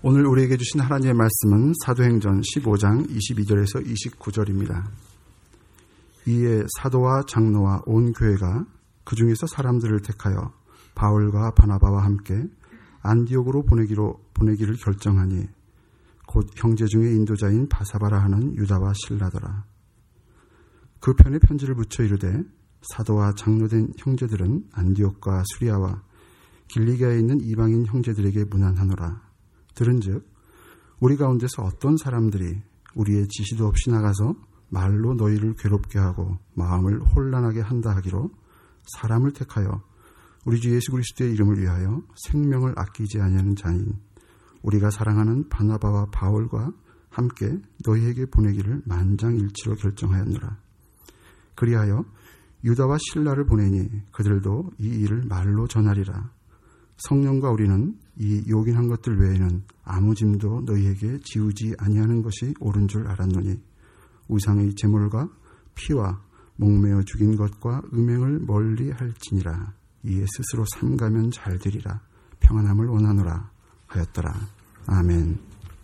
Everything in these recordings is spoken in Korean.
오늘 우리에게 주신 하나님의 말씀은 사도행전 15장 22절에서 29절입니다. 이에 사도와 장로와 온 교회가 그 중에서 사람들을 택하여 바울과 바나바와 함께 안디옥으로 보내기를 결정하니 곧 형제 중에 인도자인 바사바라 하는 유다와 실라더라. 그 편에 편지를 붙여 이르되 사도와 장로된 형제들은 안디옥과 수리아와 길리기아에 있는 이방인 형제들에게 문안하노라. 들은즉 우리 가운데서 어떤 사람들이 우리의 지시도 없이 나가서 말로 너희를 괴롭게 하고 마음을 혼란하게 한다 하기로 사람을 택하여 우리 주 예수 그리스도의 이름을 위하여 생명을 아끼지 아니하는 자인 우리가 사랑하는 바나바와 바울과 함께 너희에게 보내기를 만장일치로 결정하였노라. 그리하여 유다와 실라를 보내니 그들도 이 일을 말로 전하리라. 성령과 우리는 이 요긴한 것들 외에는 아무 짐도 너희에게 지우지 아니하는 것이 옳은 줄 알았노니 우상의 제물과 피와 목매어 죽인 것과 음행을 멀리 할지니라. 이에 스스로 삼가면 잘 되리라. 평안함을 원하노라 하였더라. 아멘.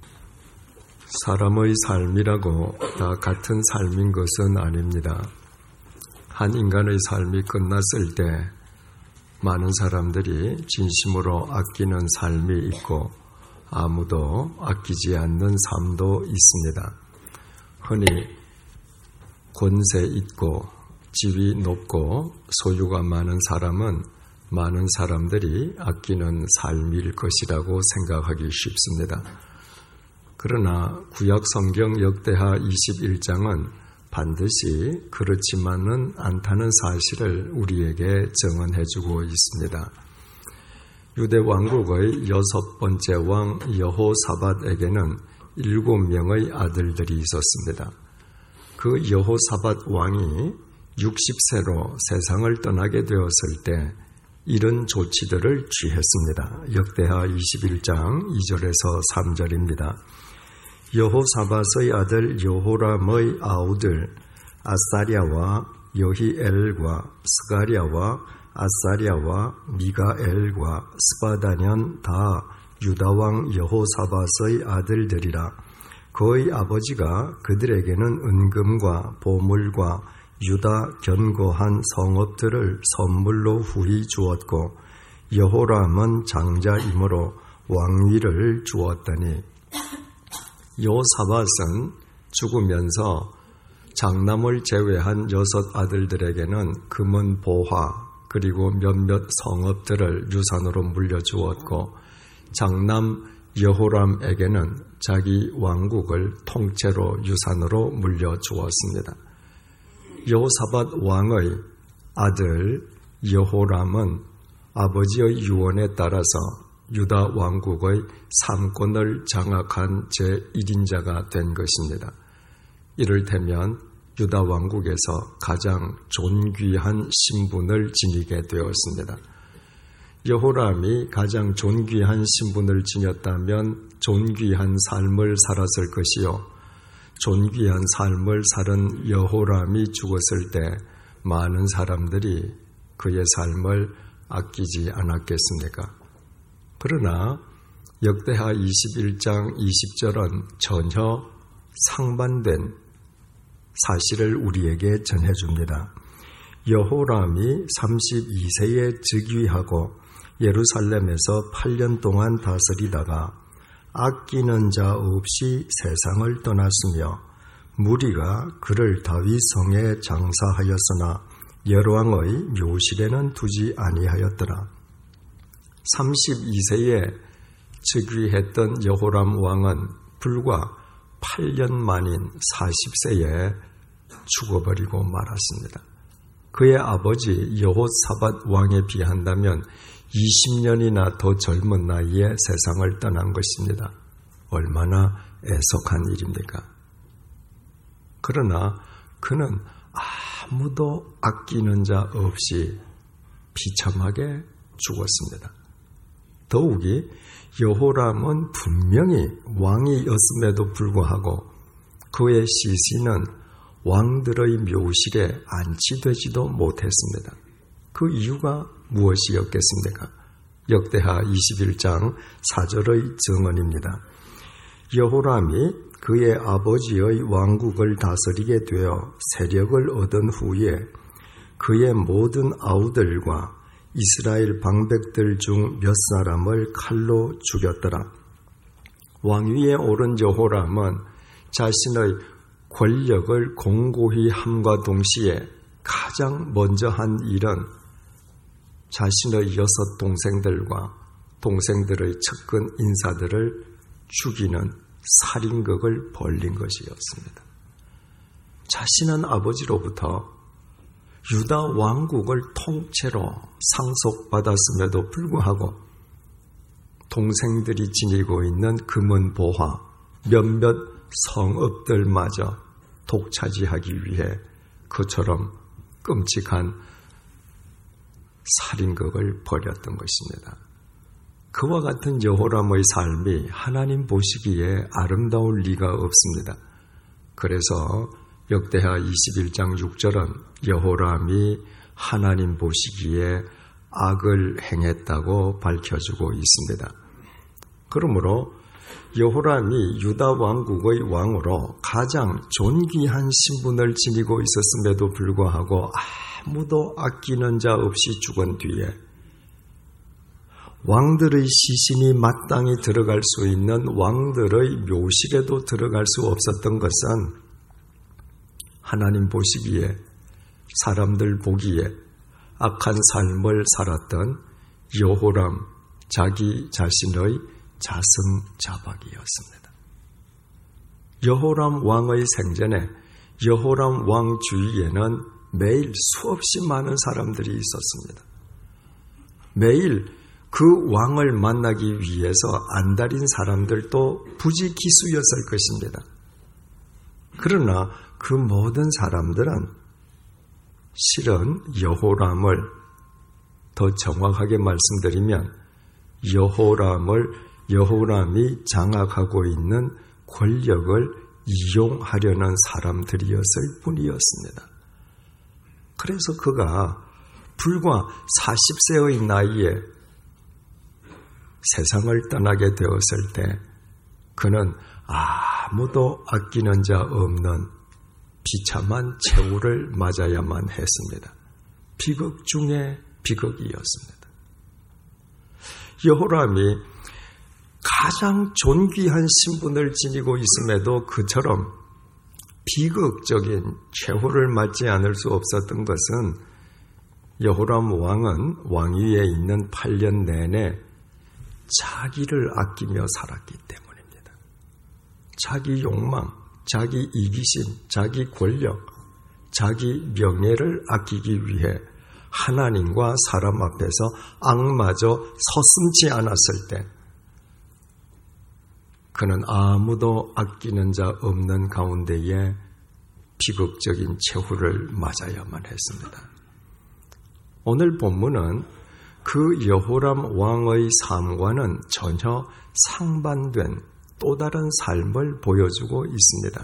사람의 삶이라고 다 같은 삶인 것은 아닙니다. 한 인간의 삶이 끝났을 때 많은 사람들이 진심으로 아끼는 삶이 있고 아무도 아끼지 않는 삶도 있습니다. 흔히 권세 있고 지위 높고 소유가 많은 사람은 많은 사람들이 아끼는 삶일 것이라고 생각하기 쉽습니다. 그러나 구약 성경 역대하 21장은 반드시 그렇지만은 않다는 사실을 우리에게 증언해주고 있습니다. 유대 왕국의 6번째 왕 여호사밧에게는 7명의 아들들이 있었습니다. 그 여호사밧 왕이 60세로 세상을 떠나게 되었을 때 이런 조치들을 취했습니다. 역대하 21장 2절에서 3절입니다. 여호사밧의 아들 여호람의 아우들 아사랴와 여히엘과 스가랴와 아사랴와 미가엘과 스바다년 다 유다왕 여호사밧의 아들들이라. 그의 아버지가 그들에게는 은금과 보물과 유다 견고한 성읍들을 선물로 후히 주었고 여호람은 장자이므로 왕위를 주었더니 여호사밧은 죽으면서 장남을 제외한 6 아들들에게는 금은 보화 그리고 몇몇 성읍들을 유산으로 물려주었고 장남 여호람에게는 자기 왕국을 통째로 유산으로 물려주었습니다. 여호사밧 왕의 아들 여호람은 아버지의 유언에 따라서 유다 왕국의 3권을 장악한 제1인자가 된 것입니다. 이를테면 유다 왕국에서 가장 존귀한 신분을 지니게 되었습니다. 여호람이 가장 존귀한 신분을 지녔다면 존귀한 삶을 살았을 것이요. 존귀한 삶을 살은 여호람이 죽었을 때 많은 사람들이 그의 삶을 아끼지 않았겠습니까? 그러나 역대하 21장 20절은 전혀 상반된 사실을 우리에게 전해줍니다. 여호람이 32세에 즉위하고 예루살렘에서 8년 동안 다스리다가 아끼는 자 없이 세상을 떠났으며 무리가 그를 다윗 성에 장사하였으나 여로왕의 묘실에는 두지 아니하였더라. 32세에 즉위했던 여호람 왕은 불과 8년 만인 40세에 죽어버리고 말았습니다. 그의 아버지 여호사밧 왕에 비한다면 20년이나 더 젊은 나이에 세상을 떠난 것입니다. 얼마나 애석한 일입니까? 그러나 그는 아무도 아끼는 자 없이 비참하게 죽었습니다. 더욱이 여호람은 분명히 왕이었음에도 불구하고 그의 시신은 왕들의 묘실에 안치되지도 못했습니다. 그 이유가 무엇이었겠습니까? 역대하 21장 4절의 증언입니다. 여호람이 그의 아버지의 왕국을 다스리게 되어 세력을 얻은 후에 그의 모든 아우들과 이스라엘 방백들 중 몇 사람을 칼로 죽였더라. 왕위에 오른 여호람은 자신의 권력을 공고히 함과 동시에 가장 먼저 한 일은 자신의 6 동생들과 동생들의 측근 인사들을 죽이는 살인극을 벌린 것이었습니다. 자신은 아버지로부터 유다 왕국을 통째로 상속받았음에도 불구하고 동생들이 지니고 있는 금은 보화, 몇몇 성읍들마저 독차지하기 위해 그처럼 끔찍한 살인극을 벌였던 것입니다. 그와 같은 여호람의 삶이 하나님 보시기에 아름다울 리가 없습니다. 그래서 역대하 21장 6절은 여호람이 하나님 보시기에 악을 행했다고 밝혀주고 있습니다. 그러므로 여호람이 유다 왕국의 왕으로 가장 존귀한 신분을 지니고 있었음에도 불구하고 아무도 아끼는 자 없이 죽은 뒤에 왕들의 시신이 마땅히 들어갈 수 있는 왕들의 묘실에도 들어갈 수 없었던 것은 하나님 보시기에 사람들 보기에 악한 삶을 살았던 여호람 자기 자신의 자승자박이었습니다. 여호람 왕의 생전에 여호람 왕 주위에는 매일 수없이 많은 사람들이 있었습니다. 매일 그 왕을 만나기 위해서 안달인 사람들도 부지기수였을 것입니다. 그러나 그 모든 사람들은 실은 여호람을 더 정확하게 말씀드리면 여호람이 장악하고 있는 권력을 이용하려는 사람들이었을 뿐이었습니다. 그래서 그가 불과 40세의 나이에 세상을 떠나게 되었을 때 그는 아무도 아끼는 자 없는 비참한 최후를 맞아야만 했습니다. 비극 중에 비극이었습니다. 여호람이 가장 존귀한 신분을 지니고 있음에도 그처럼 비극적인 최후를 맞지 않을 수 없었던 것은 여호람 왕은 왕위에 있는 8년 내내 자기를 아끼며 살았기 때문입니다. 자기 욕망, 자기 이기심, 자기 권력, 자기 명예를 아끼기 위해 하나님과 사람 앞에서 악마저 서슴지 않았을 때 그는 아무도 아끼는 자 없는 가운데에 비극적인 최후를 맞아야만 했습니다. 오늘 본문은 그 여호람 왕의 삶과는 전혀 상반된 또 다른 삶을 보여주고 있습니다.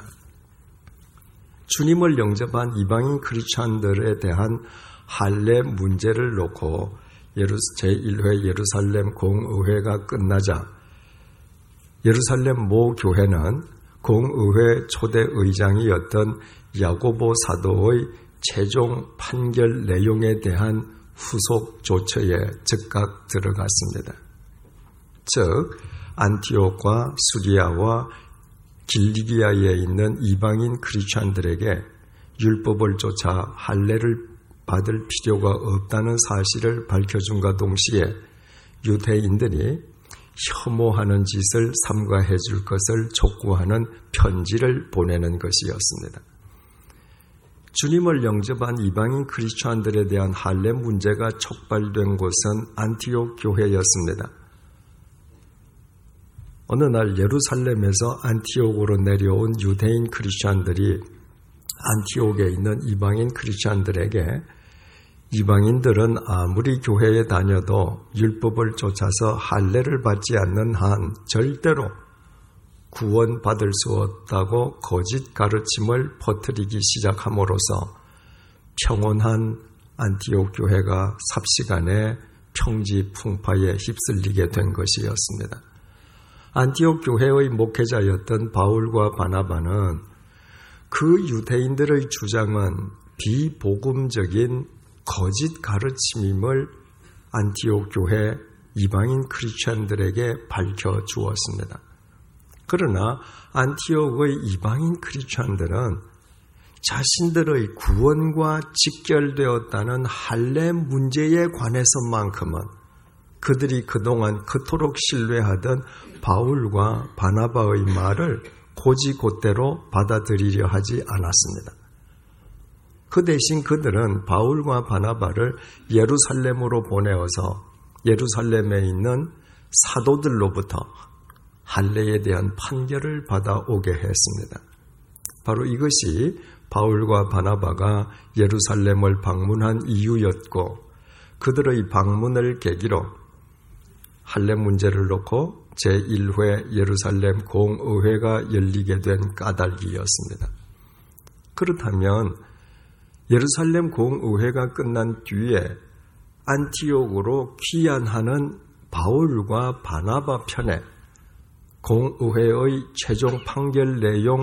주님을 영접한 이방인 크리스찬들에 대한 할례 문제를 놓고 제1회 예루살렘 공의회가 끝나자 예루살렘 모 교회는 공의회 초대 의장이었던 야고보 사도의 최종 판결 내용에 대한 후속 조처에 즉각 들어갔습니다. 즉 안티옥과 수리아와 길리기아에 있는 이방인 크리스찬들에게 율법을 쫓아 할례를 받을 필요가 없다는 사실을 밝혀준과 동시에 유대인들이 혐오하는 짓을 삼가해 줄 것을 촉구하는 편지를 보내는 것이었습니다. 주님을 영접한 이방인 크리스찬들에 대한 할례 문제가 촉발된 곳은 안티옥 교회였습니다. 어느 날 예루살렘에서 안티옥으로 내려온 유대인 크리스찬들이 안티옥에 있는 이방인 크리스찬들에게 이방인들은 아무리 교회에 다녀도 율법을 쫓아서 할례를 받지 않는 한 절대로 구원받을 수 없다고 거짓 가르침을 퍼뜨리기 시작함으로써 평온한 안티옥 교회가 삽시간에 평지풍파에 휩쓸리게 된 것이었습니다. 안티옥 교회의 목회자였던 바울과 바나바는 그 유대인들의 주장은 비복음적인 거짓 가르침임을 안티옥 교회 이방인 크리스천들에게 밝혀주었습니다. 그러나 안티옥의 이방인 크리스천들은 자신들의 구원과 직결되었다는 할례 문제에 관해서만큼은 그들이 그동안 그토록 신뢰하던 바울과 바나바의 말을 곧이곧대로 받아들이려 하지 않았습니다. 그 대신 그들은 바울과 바나바를 예루살렘으로 보내어서 예루살렘에 있는 사도들로부터 할례에 대한 판결을 받아오게 했습니다. 바로 이것이 바울과 바나바가 예루살렘을 방문한 이유였고, 그들의 방문을 계기로 할례 문제를 놓고 제1회 예루살렘 공의회가 열리게 된 까닭이었습니다. 그렇다면 예루살렘 공의회가 끝난 뒤에 안티옥으로 귀환하는 바울과 바나바 편에 공의회의 최종 판결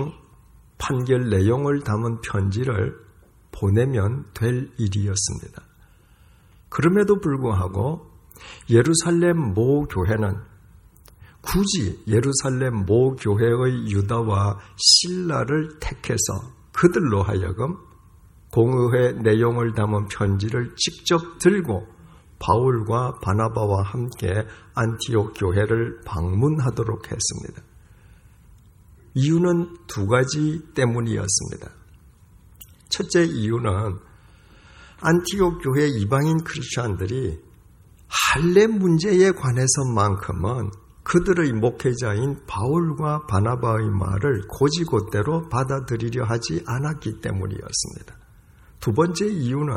내용을 담은 편지를 보내면 될 일이었습니다. 그럼에도 불구하고 예루살렘 모 교회는 굳이 예루살렘 모 교회의 유다와 실라를 택해서 그들로 하여금 공의회 내용을 담은 편지를 직접 들고 바울과 바나바와 함께 안티옥 교회를 방문하도록 했습니다. 이유는 두 가지 때문이었습니다. 첫째 이유는 안티옥 교회 이방인 크리스천들이 할례 문제에 관해서만큼은 그들의 목회자인 바울과 바나바의 말을 곧이곧대로 받아들이려 하지 않았기 때문이었습니다. 두 번째 이유는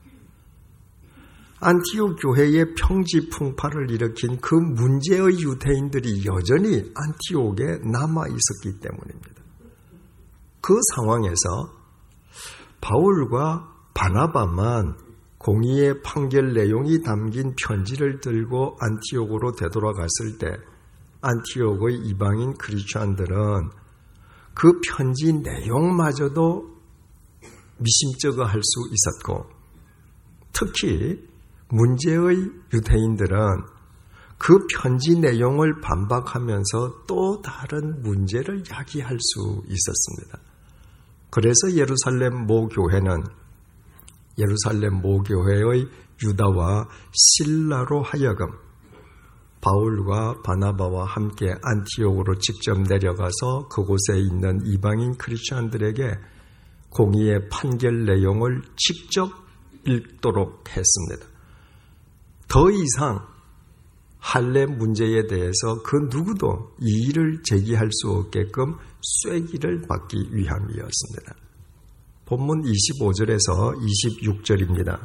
안티옥 교회의 평지풍파를 일으킨 그 문제의 유대인들이 여전히 안티옥에 남아 있었기 때문입니다. 그 상황에서 바울과 바나바만 공의의 판결 내용이 담긴 편지를 들고 안티옥으로 되돌아갔을 때 안티옥의 이방인 크리스천들은 그 편지 내용마저도 미심쩍어할 수 있었고, 특히 문제의 유대인들은 그 편지 내용을 반박하면서 또 다른 문제를 야기할 수 있었습니다. 그래서 예루살렘 모교회는 예루살렘 모교회의 유다와 실라로 하여금 바울과 바나바와 함께 안티옥으로 직접 내려가서 그곳에 있는 이방인 크리스천들에게 공의의 판결 내용을 직접 읽도록 했습니다. 더 이상 할례 문제에 대해서 그 누구도 이의를 제기할 수 없게끔 쐐기를 받기 위함이었습니다. 본문 25절에서 26절입니다.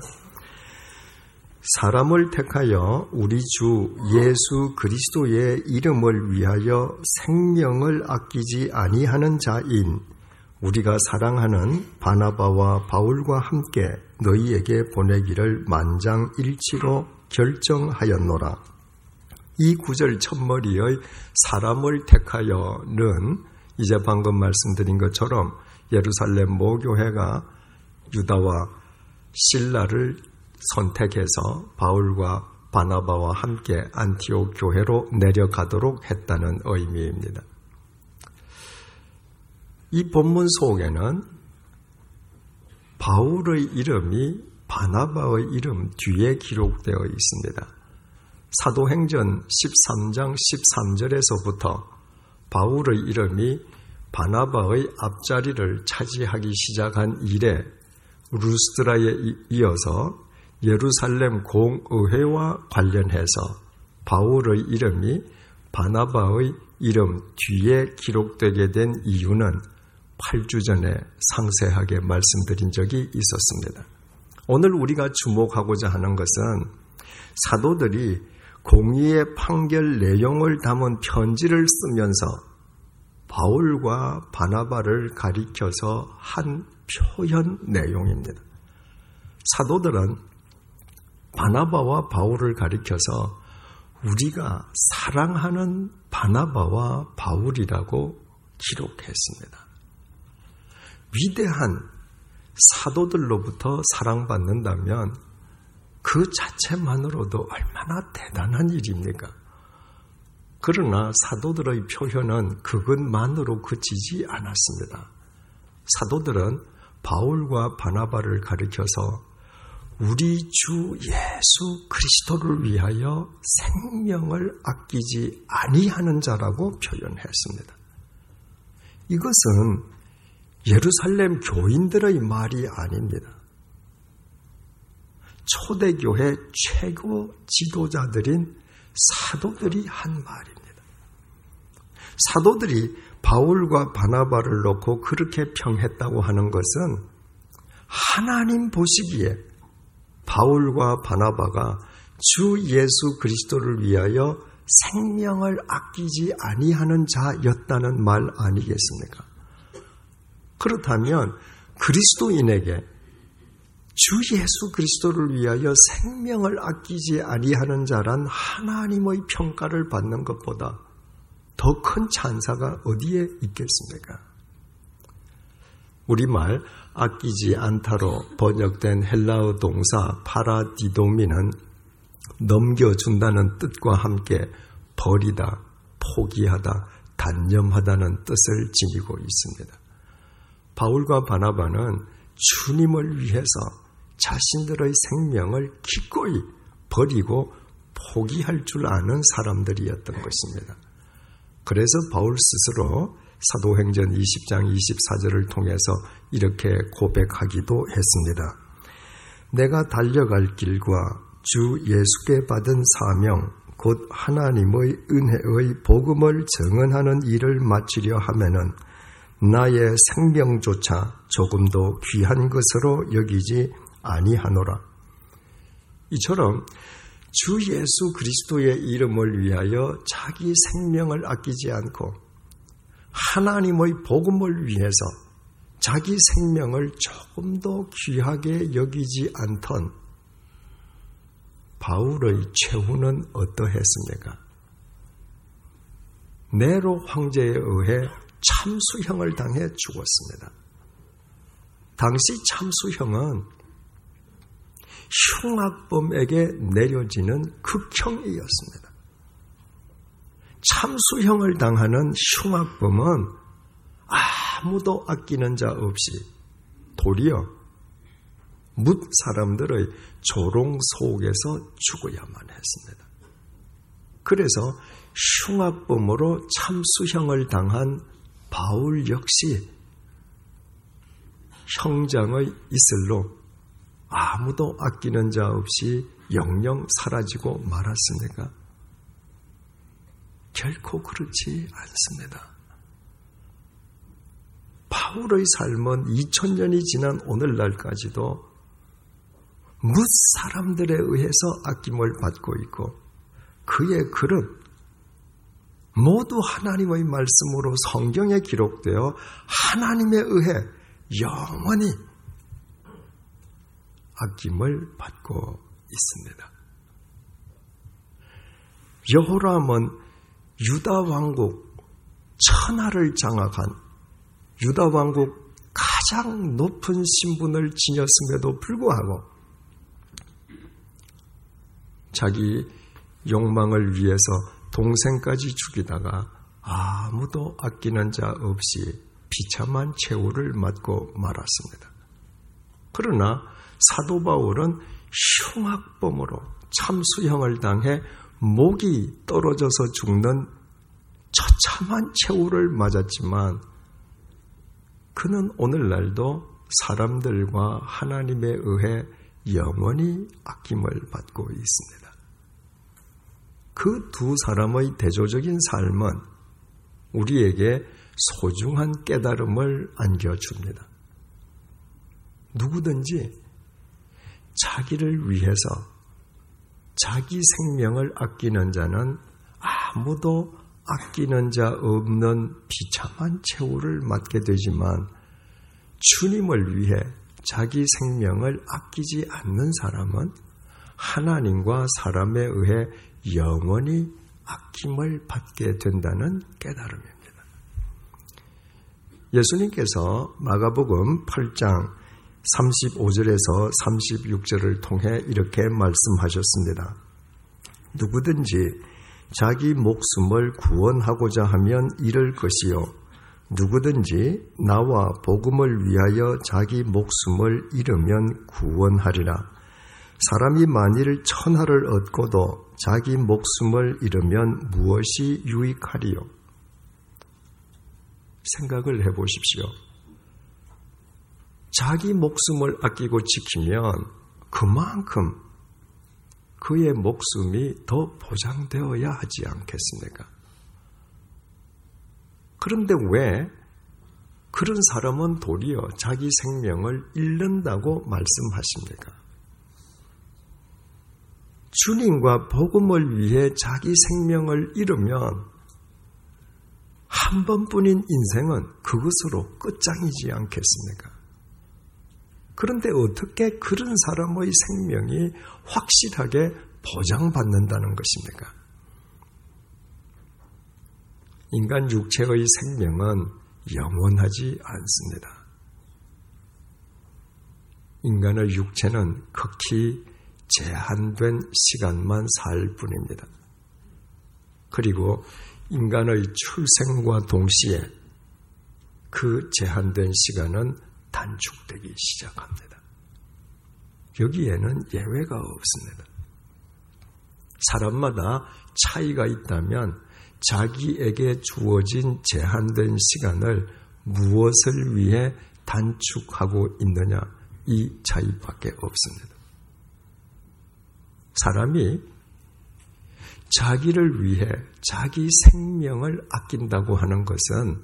사람을 택하여 우리 주 예수 그리스도의 이름을 위하여 생명을 아끼지 아니하는 자인 우리가 사랑하는 바나바와 바울과 함께 너희에게 보내기를 만장일치로 결정하였노라. 이 구절 첫머리의 사람을 택하여는 이제 방금 말씀드린 것처럼 예루살렘 모교회가 유다와 실라를 선택해서 바울과 바나바와 함께 안티옥 교회로 내려가도록 했다는 의미입니다. 이 본문 속에는 바울의 이름이 바나바의 이름 뒤에 기록되어 있습니다. 사도행전 13장 13절에서부터 바울의 이름이 바나바의 앞자리를 차지하기 시작한 이래 루스드라에 이어서 예루살렘 공의회와 관련해서 바울의 이름이 바나바의 이름 뒤에 기록되게 된 이유는 8주 전에 상세하게 말씀드린 적이 있었습니다. 오늘 우리가 주목하고자 하는 것은 사도들이 공의의 판결 내용을 담은 편지를 쓰면서 바울과 바나바를 가리켜서 한 표현 내용입니다. 사도들은 바나바와 바울을 가리켜서 우리가 사랑하는 바나바와 바울이라고 기록했습니다. 위대한 사도들로부터 사랑받는다면 그 자체만으로도 얼마나 대단한 일입니까? 그러나 사도들의 표현은 그것만으로 그치지 않았습니다. 사도들은 바울과 바나바를 가리켜서 우리 주 예수 그리스도를 위하여 생명을 아끼지 아니하는 자라고 표현했습니다. 이것은 예루살렘 교인들의 말이 아닙니다. 초대교회 최고 지도자들인 사도들이 한 말입니다. 사도들이 바울과 바나바를 놓고 그렇게 평했다고 하는 것은 하나님 보시기에 바울과 바나바가 주 예수 그리스도를 위하여 생명을 아끼지 아니하는 자였다는 말 아니겠습니까? 그렇다면 그리스도인에게 주 예수 그리스도를 위하여 생명을 아끼지 아니하는 자란 하나님의 평가를 받는 것보다 더 큰 찬사가 어디에 있겠습니까? 우리말 아끼지 않다로 번역된 헬라어 동사 파라디도미는 넘겨준다는 뜻과 함께 버리다, 포기하다, 단념하다는 뜻을 지니고 있습니다. 바울과 바나바는 주님을 위해서 자신들의 생명을 기꺼이 버리고 포기할 줄 아는 사람들이었던 것입니다. 그래서 바울 스스로 사도행전 20장 24절을 통해서 이렇게 고백하기도 했습니다. 내가 달려갈 길과 주 예수께 받은 사명 곧 하나님의 은혜의 복음을 증언하는 일을 마치려 하면은 나의 생명조차 조금도 귀한 것으로 여기지 아니하노라. 이처럼 주 예수 그리스도의 이름을 위하여 자기 생명을 아끼지 않고 하나님의 복음을 위해서 자기 생명을 조금도 귀하게 여기지 않던 바울의 최후는 어떠했습니까? 네로 황제에 의해 참수형을 당해 죽었습니다. 당시 참수형은 흉악범에게 내려지는 극형이었습니다. 참수형을 당하는 흉악범은 아무도 아끼는 자 없이 도리어 뭇 사람들의 조롱 속에서 죽어야만 했습니다. 그래서 흉악범으로 참수형을 당한 바울 역시 형장의 이슬로 아무도 아끼는 자 없이 영영 사라지고 말았습니까? 결코 그렇지 않습니다. 바울의 삶은 2000년이 지난 오늘날까지도 뭇 사람들에 의해서 아낌을 받고 있고 그의 글은 모두 하나님의 말씀으로 성경에 기록되어 하나님에 의해 영원히 아낌을 받고 있습니다. 여호람은 유다 왕국 천하를 장악한 유다 왕국 가장 높은 신분을 지녔음에도 불구하고 자기 욕망을 위해서 동생까지 죽이다가 아무도 아끼는 자 없이 비참한 최후를 맞고 말았습니다. 그러나 사도 바울은 흉악범으로 참수형을 당해 목이 떨어져서 죽는 처참한 최후를 맞았지만 그는 오늘날도 사람들과 하나님에 의해 영원히 아낌을 받고 있습니다. 그 두 사람의 대조적인 삶은 우리에게 소중한 깨달음을 안겨줍니다. 누구든지 자기를 위해서 자기 생명을 아끼는 자는 아무도 아끼는 자 없는 비참한 최후를 맞게 되지만 주님을 위해 자기 생명을 아끼지 않는 사람은 하나님과 사람에 의해 영원히 아낌을 받게 된다는 깨달음입니다. 예수님께서 마가복음 8장 35절에서 36절을 통해 이렇게 말씀하셨습니다. 누구든지 자기 목숨을 구원하고자 하면 잃을 것이요 누구든지 나와 복음을 위하여 자기 목숨을 잃으면 구원하리라. 사람이 만일 천하를 얻고도 자기 목숨을 잃으면 무엇이 유익하리요? 생각을 해보십시오. 자기 목숨을 아끼고 지키면 그만큼 그의 목숨이 더 보장되어야 하지 않겠습니까? 그런데 왜 그런 사람은 도리어 자기 생명을 잃는다고 말씀하십니까? 주님과 복음을 위해 자기 생명을 잃으면 한 번뿐인 인생은 그것으로 끝장이지 않겠습니까? 그런데 어떻게 그런 사람의 생명이 확실하게 보장받는다는 것입니까? 인간 육체의 생명은 영원하지 않습니다. 인간의 육체는 극히 제한된 시간만 살 뿐입니다. 그리고 인간의 출생과 동시에 그 제한된 시간은 단축되기 시작합니다. 여기에는 예외가 없습니다. 사람마다 차이가 있다면 자기에게 주어진 제한된 시간을 무엇을 위해 단축하고 있느냐, 이 차이밖에 없습니다. 사람이 자기를 위해 자기 생명을 아낀다고 하는 것은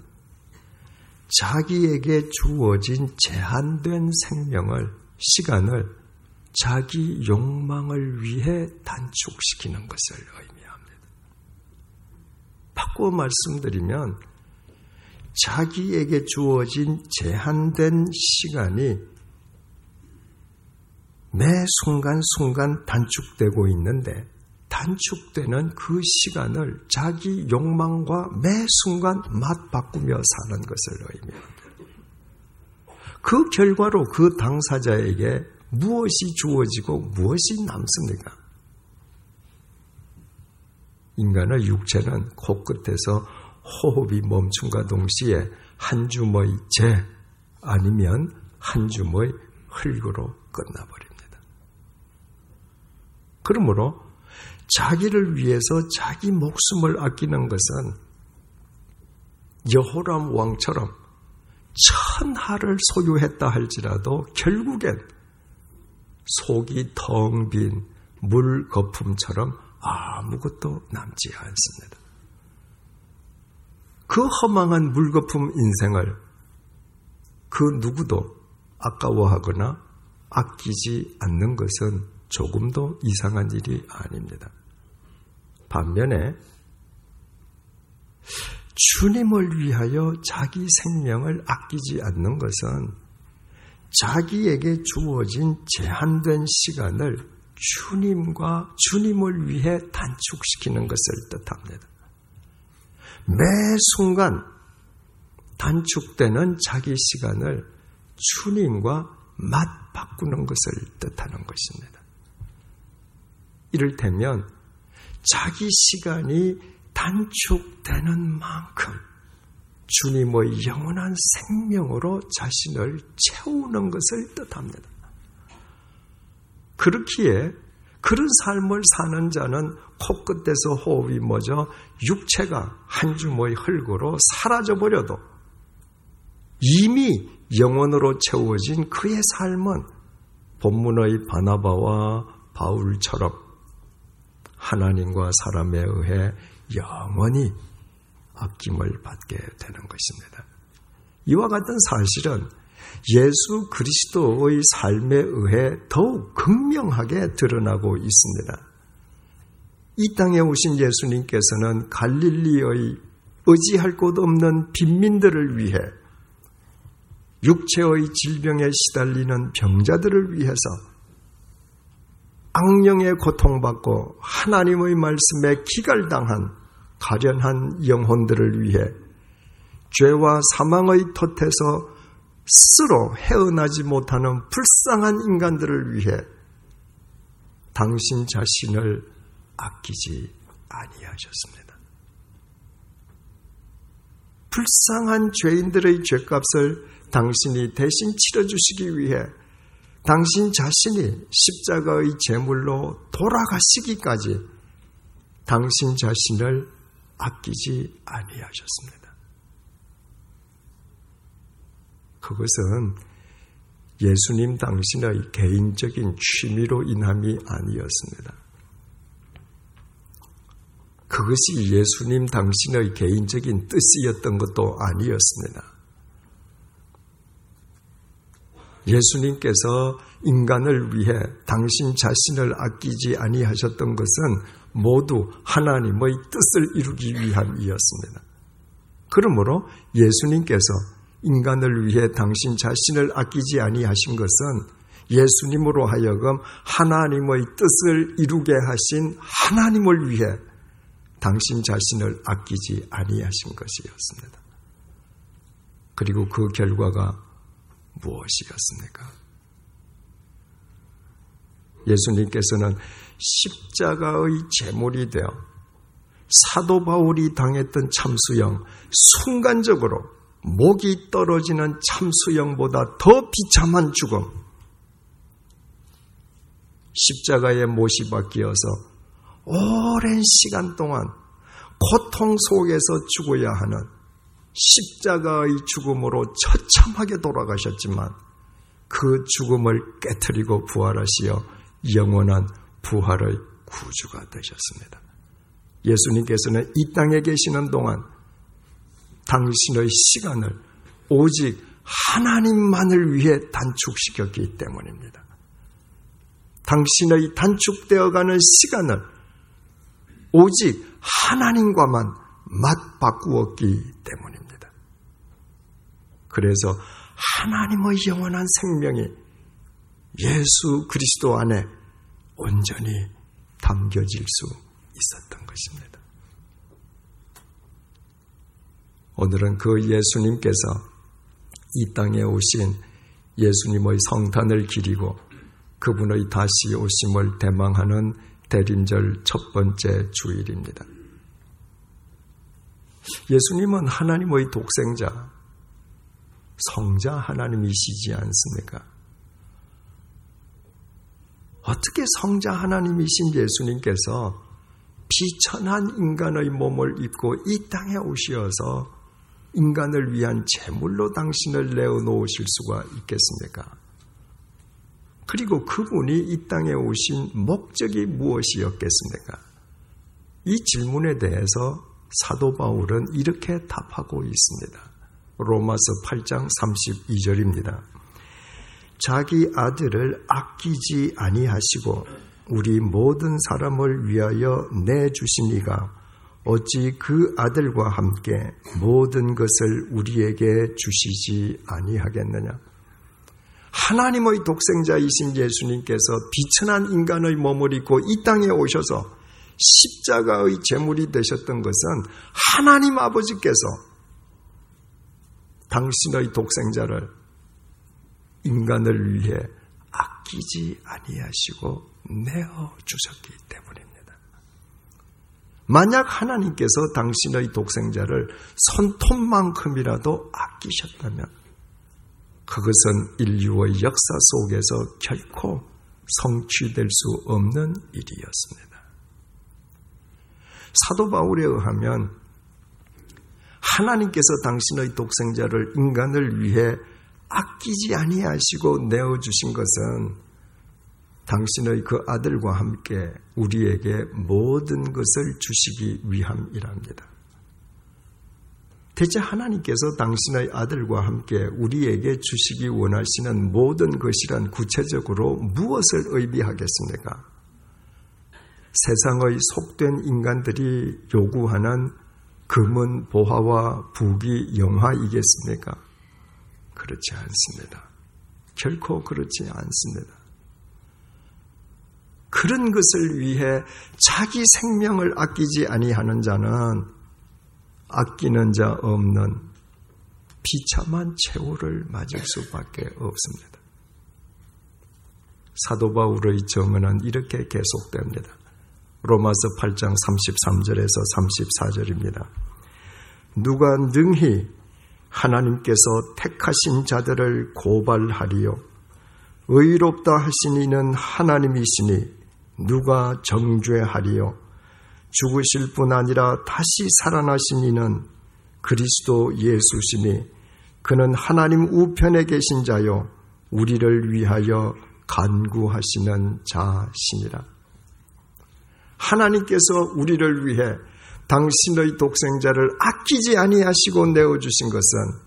자기에게 주어진 제한된 생명을, 시간을 자기 욕망을 위해 단축시키는 것을 의미합니다. 바꿔 말씀드리면 자기에게 주어진 제한된 시간이 매 순간순간 단축되고 있는데 단축되는 그 시간을 자기 욕망과 매 순간 맞바꾸며 사는 것을 의미합니다. 그 결과로 그 당사자에게 무엇이 주어지고 무엇이 남습니까? 인간의 육체는 코끝에서 호흡이 멈춤과 동시에 한 줌의 재 아니면 한 줌의 흙으로 끝나버립니다. 그러므로 자기를 위해서 자기 목숨을 아끼는 것은 여호람 왕처럼 천하를 소유했다 할지라도 결국엔 속이 텅 빈 물거품처럼 아무것도 남지 않습니다. 그 허망한 물거품 인생을 그 누구도 아까워하거나 아끼지 않는 것은 조금도 이상한 일이 아닙니다. 반면에 주님을 위하여 자기 생명을 아끼지 않는 것은 자기에게 주어진 제한된 시간을 주님을 위해 단축시키는 것을 뜻합니다. 매 순간 단축되는 자기 시간을 주님과 맞바꾸는 것을 뜻하는 것입니다. 이를테면 자기 시간이 단축되는 만큼 주님의 영원한 생명으로 자신을 채우는 것을 뜻합니다. 그렇기에 그런 삶을 사는 자는 코끝에서 호흡이 멎어 육체가 한 줌의 흙으로 사라져버려도 이미 영원으로 채워진 그의 삶은 본문의 바나바와 바울처럼 하나님과 사람에 의해 영원히 아낌을 받게 되는 것입니다. 이와 같은 사실은 예수 그리스도의 삶에 의해 더욱 극명하게 드러나고 있습니다. 이 땅에 오신 예수님께서는 갈릴리의 의지할 곳 없는 빈민들을 위해 육체의 질병에 시달리는 병자들을 위해서 악령에 고통받고 하나님의 말씀에 기갈당한 가련한 영혼들을 위해 죄와 사망의 덫에서 스스로 헤어나지 못하는 불쌍한 인간들을 위해 당신 자신을 아끼지 아니하셨습니다. 불쌍한 죄인들의 죄값을 당신이 대신 치러주시기 위해 당신 자신이 십자가의 제물로 돌아가시기까지 당신 자신을 아끼지 아니하셨습니다. 그것은 예수님 당신의 개인적인 취미로 인함이 아니었습니다. 그것이 예수님 당신의 개인적인 뜻이었던 것도 아니었습니다. 예수님께서 인간을 위해 당신 자신을 아끼지 아니하셨던 것은 모두 하나님의 뜻을 이루기 위함이었습니다. 그러므로 예수님께서 인간을 위해 당신 자신을 아끼지 아니하신 것은 예수님으로 하여금 하나님의 뜻을 이루게 하신 하나님을 위해 당신 자신을 아끼지 아니하신 것이었습니다. 그리고 그 결과가 무엇이었습니까? 예수님께서는 십자가의 제물이 되어 사도 바울이 당했던 참수형, 순간적으로 목이 떨어지는 참수형보다 더 비참한 죽음, 십자가에 못이 박히어서 오랜 시간 동안 고통 속에서 죽어야 하는 십자가의 죽음으로 처참하게 돌아가셨지만 그 죽음을 깨트리고 부활하시어 영원한 부활의 구주가 되셨습니다. 예수님께서는 이 땅에 계시는 동안 당신의 시간을 오직 하나님만을 위해 단축시켰기 때문입니다. 당신의 단축되어가는 시간을 오직 하나님과만 맞바꾸었기 때문입니다. 그래서 하나님의 영원한 생명이 예수 그리스도 안에 온전히 담겨질 수 있었던 것입니다. 오늘은 그 예수님께서 이 땅에 오신 예수님의 성탄을 기리고 그분의 다시 오심을 대망하는 대림절 첫 번째 주일입니다. 예수님은 하나님의 독생자, 성자 하나님이시지 않습니까? 어떻게 성자 하나님이신 예수님께서 비천한 인간의 몸을 입고 이 땅에 오시어서 인간을 위한 제물로 당신을 내어놓으실 수가 있겠습니까? 그리고 그분이 이 땅에 오신 목적이 무엇이었겠습니까? 이 질문에 대해서 사도 바울은 이렇게 답하고 있습니다. 로마서 8장 32절입니다. 자기 아들을 아끼지 아니하시고 우리 모든 사람을 위하여 내주시니가 어찌 그 아들과 함께 모든 것을 우리에게 주시지 아니하겠느냐. 하나님의 독생자이신 예수님께서 비천한 인간의 몸을 입고 이 땅에 오셔서 십자가의 제물이 되셨던 것은 하나님 아버지께서 당신의 독생자를 인간을 위해 아끼지 아니하시고 내어주셨기 때문입니다. 만약 하나님께서 당신의 독생자를 손톱만큼이라도 아끼셨다면 그것은 인류의 역사 속에서 결코 성취될 수 없는 일이었습니다. 사도 바울에 의하면 하나님께서 당신의 독생자를 인간을 위해 아끼지 아니하시고 내어주신 것은 당신의 그 아들과 함께 우리에게 모든 것을 주시기 위함이랍니다. 대체 하나님께서 당신의 아들과 함께 우리에게 주시기 원하시는 모든 것이란 구체적으로 무엇을 의미하겠습니까? 세상의 속된 인간들이 요구하는 금은 보화와 부귀 영화이겠습니까? 그렇지 않습니다. 결코 그렇지 않습니다. 그런 것을 위해 자기 생명을 아끼지 아니하는 자는 아끼는 자 없는 비참한 최후를 맞을 수밖에 없습니다. 사도 바울의 증언은 이렇게 계속됩니다. 로마서 8장 33절에서 34절입니다. 누가 능히 하나님께서 택하신 자들을 고발하리요? 의롭다 하신 이는 하나님이시니 누가 정죄하리요? 죽으실 뿐 아니라 다시 살아나신 이는 그리스도 예수시니 그는 하나님 우편에 계신 자요 우리를 위하여 간구하시는 자시니라. 하나님께서 우리를 위해 당신의 독생자를 아끼지 아니하시고 내어주신 것은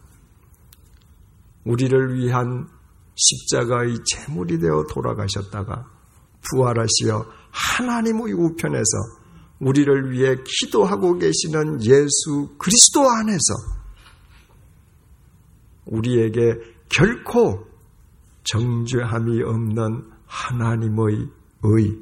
우리를 위한 십자가의 제물이 되어 돌아가셨다가 부활하시어 하나님의 우편에서 우리를 위해 기도하고 계시는 예수 그리스도 안에서 우리에게 결코 정죄함이 없는 하나님의 의,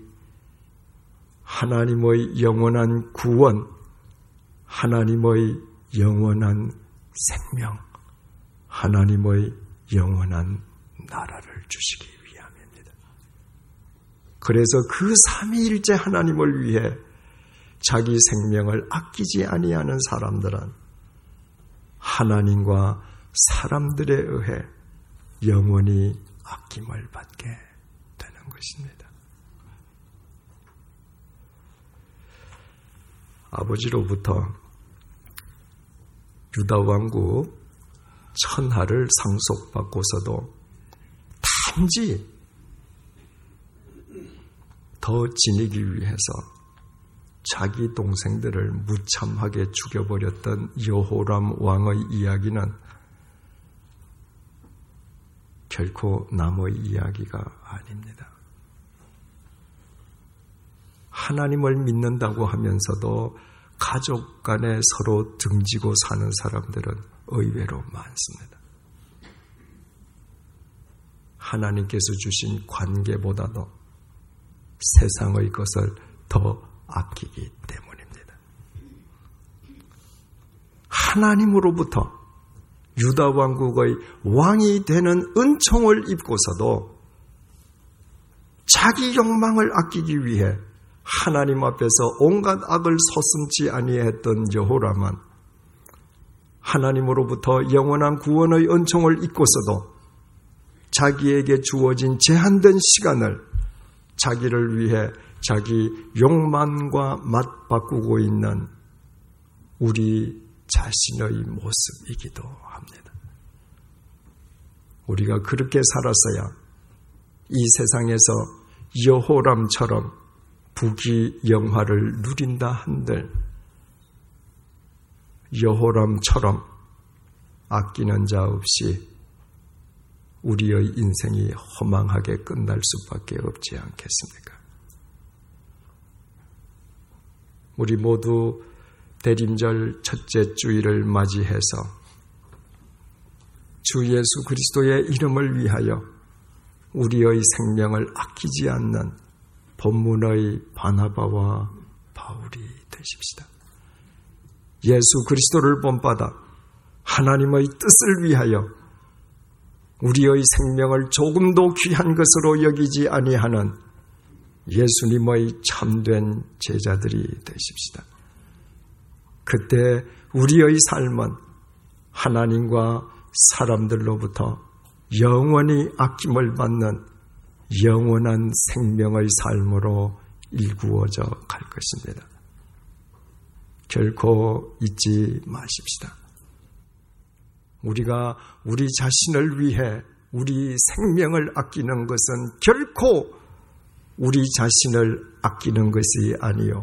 하나님의 영원한 구원, 하나님의 영원한 생명, 하나님의 영원한 나라를 주시기 위함입니다. 그래서 그 삼위일체 하나님을 위해 자기 생명을 아끼지 아니하는 사람들은 하나님과 사람들에 의해 영원히 아낌을 받게 되는 것입니다. 아버지로부터 유다 왕국 천하를 상속받고서도 단지 더 지니기 위해서 자기 동생들을 무참하게 죽여버렸던 여호람 왕의 이야기는 결코 남의 이야기가 아닙니다. 하나님을 믿는다고 하면서도 가족 간에 서로 등지고 사는 사람들은 의외로 많습니다. 하나님께서 주신 관계보다도 세상의 것을 더 아끼기 때문입니다. 하나님으로부터 유다 왕국의 왕이 되는 은총을 입고서도 자기 욕망을 아끼기 위해 하나님 앞에서 온갖 악을 서슴지 아니했던 여호람은 하나님으로부터 영원한 구원의 은총을 입고서도 자기에게 주어진 제한된 시간을 자기를 위해 자기 욕망과 맞바꾸고 있는 우리 자신의 모습이기도 합니다. 우리가 그렇게 살았어야 이 세상에서 여호람처럼 부귀영화를 누린다 한들 여호람처럼 아끼는 자 없이 우리의 인생이 허망하게 끝날 수밖에 없지 않겠습니까? 우리 모두 대림절 첫째 주일을 맞이해서 주 예수 그리스도의 이름을 위하여 우리의 생명을 아끼지 않는 본문의 바나바와 바울이 되십시다. 예수 그리스도를 본받아 하나님의 뜻을 위하여 우리의 생명을 조금도 귀한 것으로 여기지 아니하는 예수님의 참된 제자들이 되십시다. 그때 우리의 삶은 하나님과 사람들로부터 영원히 아낌을 받는 영원한 생명의 삶으로 일구어져 갈 것입니다. 결코 잊지 마십시다. 우리가 우리 자신을 위해 우리 생명을 아끼는 것은 결코 우리 자신을 아끼는 것이 아니요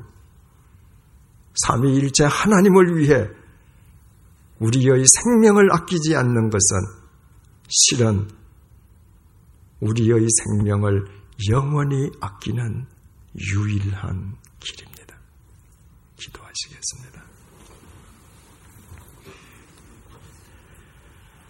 삼위일체 하나님을 위해 우리의 생명을 아끼지 않는 것은 실은 우리의 생명을 영원히 아끼는 유일한 길입니다. 기도하시겠습니다.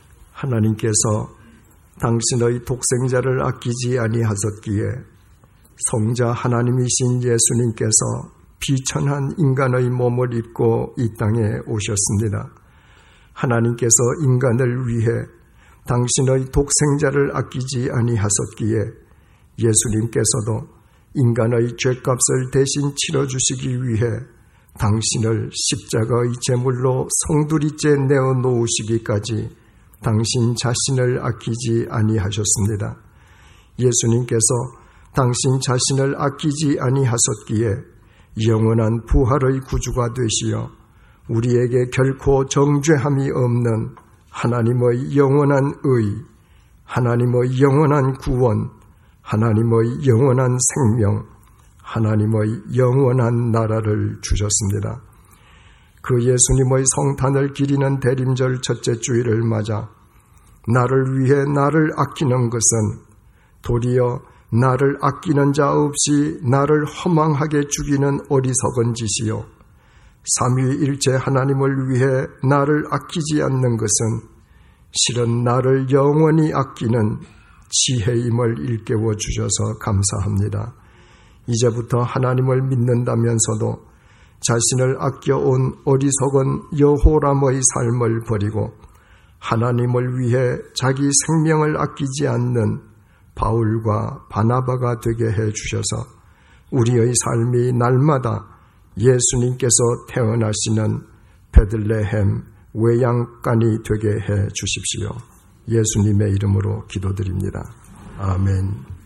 하나님께서 당신의 독생자를 아끼지 아니하셨기에 성자 하나님이신 예수님께서 비천한 인간의 몸을 입고 이 땅에 오셨습니다. 하나님께서 인간을 위해 당신의 독생자를 아끼지 아니하셨기에 예수님께서도 인간의 죄값을 대신 치러주시기 위해 당신을 십자가의 제물로 송두리째 내어놓으시기까지 당신 자신을 아끼지 아니하셨습니다. 예수님께서 당신 자신을 아끼지 아니하셨기에 영원한 부활의 구주가 되시어 우리에게 결코 정죄함이 없는 하나님의 영원한 의, 하나님의 영원한 구원, 하나님의 영원한 생명, 하나님의 영원한 나라를 주셨습니다. 그 예수님의 성탄을 기리는 대림절 첫째 주일을 맞아 나를 위해 나를 아끼는 것은 도리어 나를 아끼는 자 없이 나를 허망하게 죽이는 어리석은 짓이요 삼위일체 하나님을 위해 나를 아끼지 않는 것은 실은 나를 영원히 아끼는 지혜임을 일깨워 주셔서 감사합니다. 이제부터 하나님을 믿는다면서도 자신을 아껴온 어리석은 여호람의 삶을 버리고 하나님을 위해 자기 생명을 아끼지 않는 바울과 바나바가 되게 해 주셔서 우리의 삶이 날마다 예수님께서 태어나시는 베들레헴 외양간이 되게 해 주십시오. 예수님의 이름으로 기도드립니다. 아멘.